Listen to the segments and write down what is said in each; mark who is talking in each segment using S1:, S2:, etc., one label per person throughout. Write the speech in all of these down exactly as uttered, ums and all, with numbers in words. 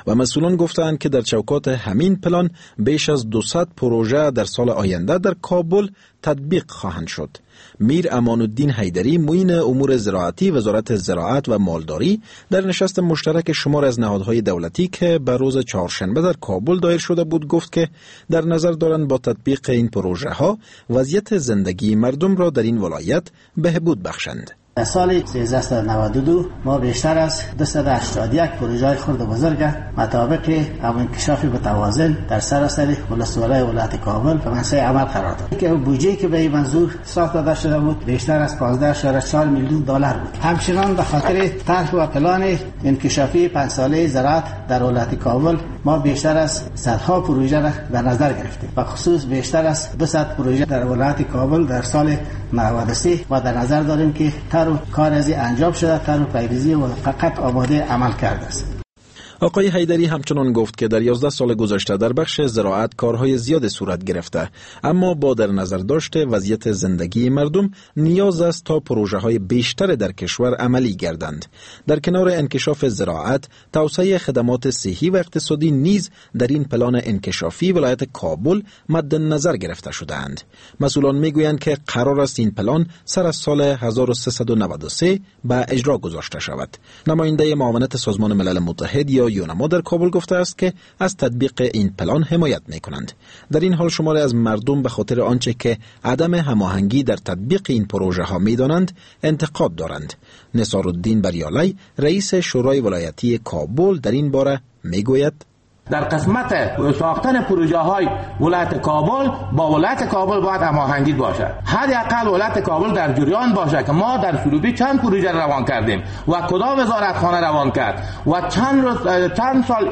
S1: و مسئولان گفتند که در چوکات همین پلان بیش از دویست پروژه در سال آینده در کابل تطبیق خواهند شد. میر امان الدین حیدری معین امور زراعتی وزارت زراعت و مالداری در نشست مشترک شمار از نهادهای دولتی که به روز چهارشنبه در کابل دایر شده بود گفت که در نظر دارند با تطبیق این پروژه ها وضعیت زندگی مردم را در این ولایت بهبود بخشند.
S2: در سال سیزده و نود و دو ما بیشتر از دویست و هشتاد و یک پروژه خرد و بزرگ مطابق انکشاف متوازن در سراسر ولسوالی ولایت کابل به منصه عمل قرار داد که بودجه‌ای که به این منظور ساخته داده شده بود بیشتر از پانزده و چهار میلیون دلار بود. همچنان به خاطر طرح و پلان انکشافی پنج ساله زراعت در ولایت کابل ما بیشتر از صدها پروژه را در نظر گرفتیم و خصوص بیشتر از دویست پروژه در ولایت کابل در سال نود و سه ما در نظر داریم که کار از انجام شده، تر و پیریزی و فقط آماده عمل کرده است.
S1: آقای حیدری همچنان گفت که در یازده سال گذشته در بخش زراعت کارهای زیاد صورت گرفته، اما با در نظر داشته وضعیت زندگی مردم نیاز است تا پروژه های بیشتر در کشور عملی گردند. در کنار انکشاف زراعت، توسعه خدمات صحی و اقتصادی نیز در این پلان انکشافی ولایت کابل مد نظر گرفته شده‌اند. مسئولان میگویند که قرار است این پلان سر از سال هزار و سیصد و نود و سه به اجرا گذاشته شود. نماینده معاونت سازمان ملل متحد یا یونما در کابل گفته است که از تطبیق این پلان حمایت می‌کنند. در این حال شماری از مردم به خاطر آنچه که عدم هماهنگی در تطبیق این پروژه ها می‌دانند انتقاد دارند. نصارالدین بریالی رئیس شورای ولایتی کابل در این باره میگوید
S3: در قسمت ساختن پروژه های ولایت کابل با ولایت کابل باید هماهنگی باشد. حداقل ولایت کابل در جریان باشه که ما در سروبی چند پروژه روان کردیم و کدام وزارتخانه روان کرد و چند روز چند سال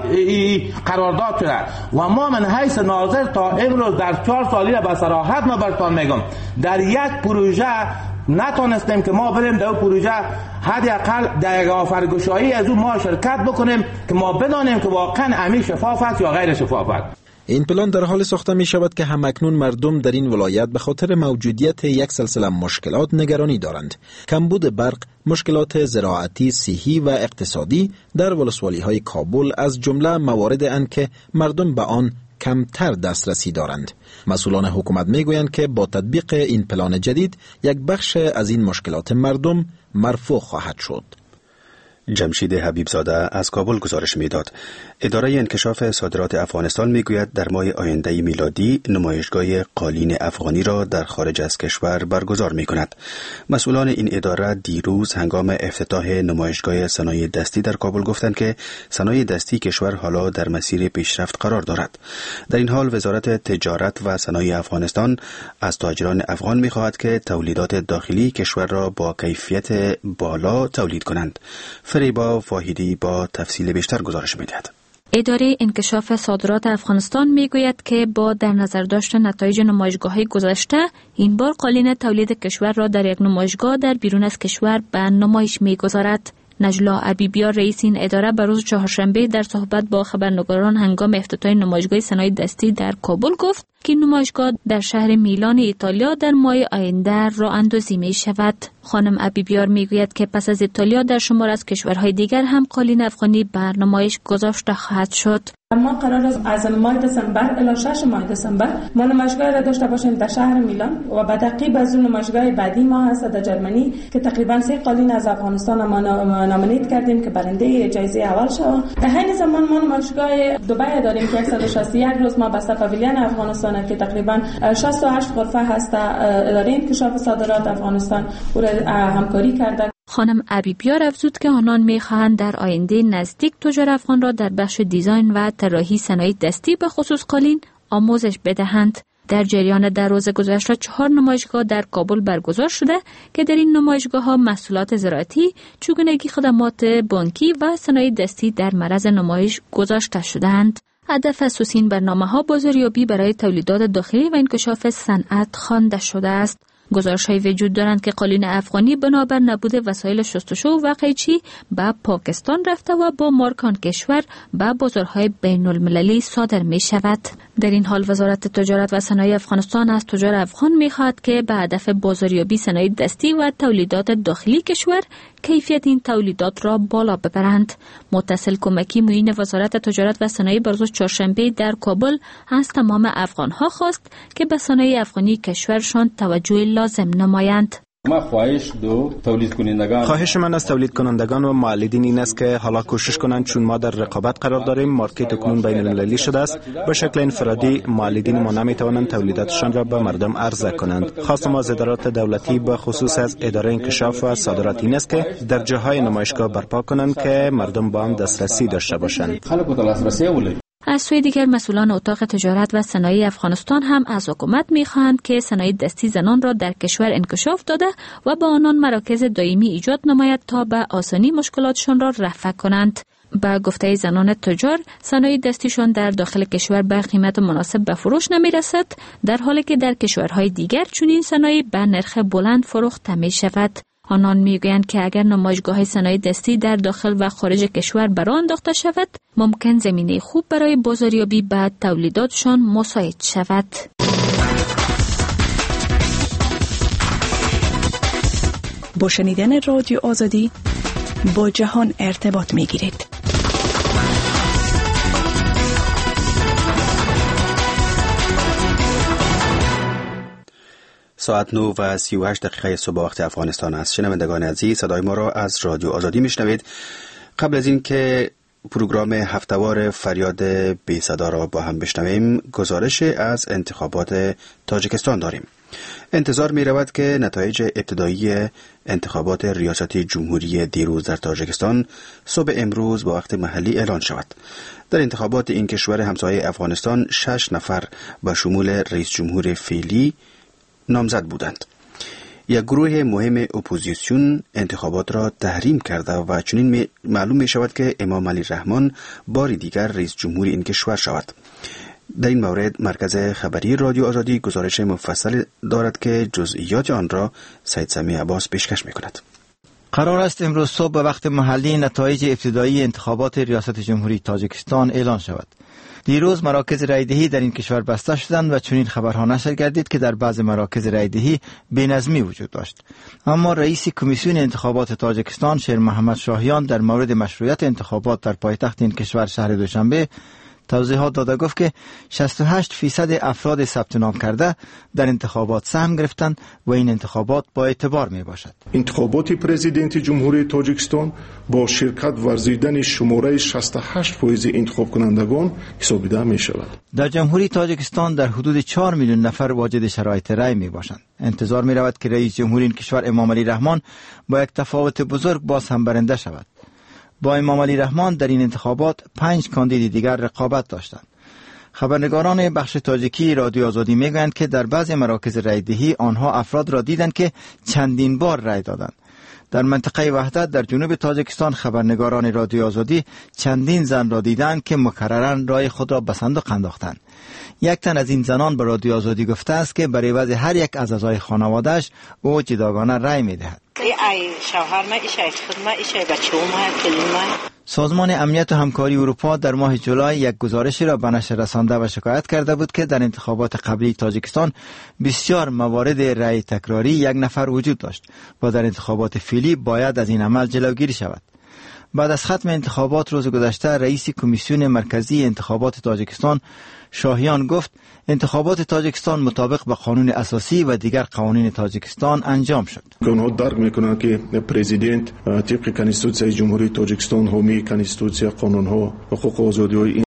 S3: قرارداد شده و ما من حیث ناظر تا امروز در چهار سالی به صراحت ما براتون میگم در یک پروژه نتونستیم که ما بریم در پروژه حداقل در آفرگوشایی از اون ما شرکت بکنیم که ما بدانیم که واقعا عمیق شفاف است یا غیر شفاف است.
S1: این پلان در حال ساخته می شود که همکنون مردم در این ولایت به خاطر موجودیت یک سلسله مشکلات نگرانی دارند. کمبود برق، مشکلات زراعتی، صحی و اقتصادی در ولسوالی های کابل از جمله موارد اند که مردم به آن کمتر دسترسی دارند. مسئولان حکومت میگویند که با تطبیق این پلان جدید یک بخش از این مشکلات مردم مرفوع خواهد شد.
S4: جمشید حبیبزاده از کابل گزارش میداد. اداره انکشاف صادرات افغانستان میگوید در ماه آینده میلادی نمایشگاه قالین افغانی را در خارج از کشور برگزار میکند. مسئولان این اداره دیروز هنگام افتتاح نمایشگاه صنایع دستی در کابل گفتند که صنایع دستی کشور حالا در مسیر پیشرفت قرار دارد. در این حال وزارت تجارت و صنایع افغانستان از تاجران افغان میخواهد که تولیدات داخلی کشور را با کیفیت بالا تولید کنند. فریبا واحدی با تفصیل بیشتر گزارش می‌دهد.
S5: اداره انکشاف صادرات افغانستان میگوید که با در نظر داشتن نتایج نمایشگاه‌های گذشته این بار قالین تولید کشور را در یک نمایشگاه در بیرون از کشور به نمایش میگذارد. نجلا عبیبیار رئیس این اداره به روز چهارشنبه در صحبت با خبرنگاران هنگام افتتاح نمایشگاه صنایع دستی در کابل گفت که نمایشگاه در شهر میلان ایتالیا در ماه آینده راه اندازی می شود. خانم عبیبیار می گوید که پس از ایتالیا در شمار از کشورهای دیگر هم قالین افغانی بر نمایش گذاشته خواهد شد.
S6: ما قرار است از ماه دسامبر الی شش ماه دسامبر ما نمایشگاه را داشته باشیم در شهر میلان و بعد عقب از اون نمایشگاه بعدی ما هست در جرمنی که تقریبا سه قالین از افغانستان ما نامینیت کردیم که برنده جایزه اول شد. در همین زمان ما نمایشگاه دبی داریم که صد و شصت و یک روز ما بسته پاویلیون افغانستان که تقریبا شصت و هشت غرفه هست اداره انکشاف صادرات افغانستان او را همکاری کرده.
S5: خانم عبیبیار افزود که آنان می‌خواهند در آینده نزدیک تجار افغان را در بخش دیزاین و طراحی صنایع دستی به خصوص قالین آموزش بدهند. در جریان در روز گذشته چهار نمایشگاه در کابل برگزار شده که در این نمایشگاه‌ها محصولات زراعتی، چگونگی خدمات بانکی و صنایع دستی در معرض نمایش گذاشته شدند. هدف اساسی این برنامه‌ها بازاریابی برای تولیدات داخلی و انکشاف صنعت خوانده شده است. گزارش‌های وجود دارند که قالین افغانی بنابر نبود وسایل شستشو و قیچی به پاکستان رفته و با مارک آن کشور به بازارهای بین المللی صادر می شود. در این حال وزارت تجارت و صنایع افغانستان از تجار افغان می خواهد که به هدف بازاریابی صنایع دستی و تولیدات داخلی کشور کیفیت این تولیدات را بالا ببرند. متصل کمکی معین وزارت تجارت و صنایع روز چهارشنبه در کابل از تمام افغان‌ها خواست که به صنایع افغانی کشورشان توجه لازم نمایند.
S1: خواهش من از تولید کنندگان و مولدین این است که حالا کوشش کنند، چون ما در رقابت قرار داریم، مارکت کنون بین المللی شده است، به شکل انفرادی مولدین ما نمی توانند تولیداتشان را به مردم عرضه کنند. خواست ما از ادارات دولتی به خصوص از اداره انکشاف و صادرات این است که در جاهای نمایشگاه برپا کنند که مردم با آن دسترسی داشته باشند.
S5: از سوی دیگر مسئولان اتاق تجارت و صنایع افغانستان هم از حکومت می‌خواهند که صنایع دستی زنان را در کشور انکشاف داده و با آنان مراکز دائمی ایجاد نماید تا به آسانی مشکلاتشان را رفع کنند. با گفته زنان تجار، صنایع دستیشان در داخل کشور به قیمت مناسب به فروش نمی‌رسد، در حالی که در کشورهای دیگر چنین صنایع به نرخ بلند فروخته می‌شود. آنان میگویند که اگر نمایشگاه صنایع دستی در داخل و خارج کشور برآ انداخته شود، ممکن زمینه خوب برای بازاریابی به تولیداتشان مساعد شود.
S7: با شنیدن رادیو آزادی با جهان ارتباط میگیرید.
S4: ساعت نه و سی و هشت دقیقه صبح وقت افغانستان است. شنوندگان عزیز، صدای ما را از رادیو آزادی میشنوید. قبل از این که پروگرام هفتهوار فریاد بی صدا را با هم بشنویم، گزارش از انتخابات تاجیکستان داریم. انتظار می رود که نتایج ابتدایی انتخابات ریاست جمهوری دیروز در تاجیکستان صبح امروز با وقت محلی اعلان شود. در انتخابات این کشور همسایه افغانستان شش نفر به شمول رئیس جمهور فعلی نامزد بودند. یک گروه مهم اپوزیسیون انتخابات را تحریم کرده و چنین معلوم می شود که امام علی رحمان بار دیگر رئیس جمهور این کشور شود. در این مورد مرکز خبری رادیو آزادی گزارش مفصل دارد که جزئیات آن را سید سمیع عباس پیشکش می کند.
S8: قرار است امروز صبح به وقت محلی نتایج ابتدایی انتخابات ریاست جمهوری تاجیکستان اعلان شود. دیروز مراکز رایدهی در این کشور بسته شدند و چنین خبرها نشر گردید که در بعض مراکز رایدهی بی‌نظمی وجود داشت. اما رئیس کمیسیون انتخابات تاجیکستان شیر محمد شاهیان در مورد مشروعیت انتخابات در پایتخت این کشور شهر دوشنبه توضیحات داده گفت که شصت و هشت درصد افراد ثبت نام کرده در انتخابات سهم گرفتند و این انتخابات با اعتبار می باشد.
S9: انتخابات پرزیدنت جمهوری تاجیکستان با شرکت ورزیدن شماره شصت و هشت درصد انتخاب کنندگان حسابیده می شود.
S8: در جمهوری تاجیکستان در حدود چهار میلیون نفر واجد شرایط رای می باشند. انتظار می رود که رئیس جمهور این کشور امام علی رحمان با یک تفاوت بزرگ باز هم برنده شود. با امام علی رحمان در این انتخابات پنج کاندید دیگر رقابت داشتند. خبرنگاران بخش تاجیکی رادیو آزادی میگویند که در بعض مراکز رایدهی آنها افراد را دیدند که چندین بار رای دادند. در منطقه وحدت در جنوب تاجیکستان خبرنگاران رادیو آزادی چندین زن را دیدند که مکرراً رای خود را به صندوق انداختند. یک تن از این زنان به رادیو آزادی گفته است که برای عوض هر یک از اعضای خانواده‌اش او جداگانه رای می‌دهد. سازمان امنیت و همکاری اروپا در ماه جولای یک گزارشی را به نشر رسانده و شکایت کرده بود که در انتخابات قبلی تاجیکستان بسیار موارد رای تکراری یک نفر وجود داشت و در انتخابات فعلی باید از این عمل جلوگیری شود. بعد از ختم انتخابات روز گذشته رئیس کمیسیون مرکزی انتخابات تاجیکستان شاهیان گفت انتخابات تاجیکستان مطابق با قانون اساسی و دیگر قوانین تاجیکستان انجام شد.
S9: اونها درک میکنند که پرزیدنت طبق کنستیتوسیون جمهوری تاجیکستان حامی کنستیتوسیون قانونها و حقوق و آزادی‌های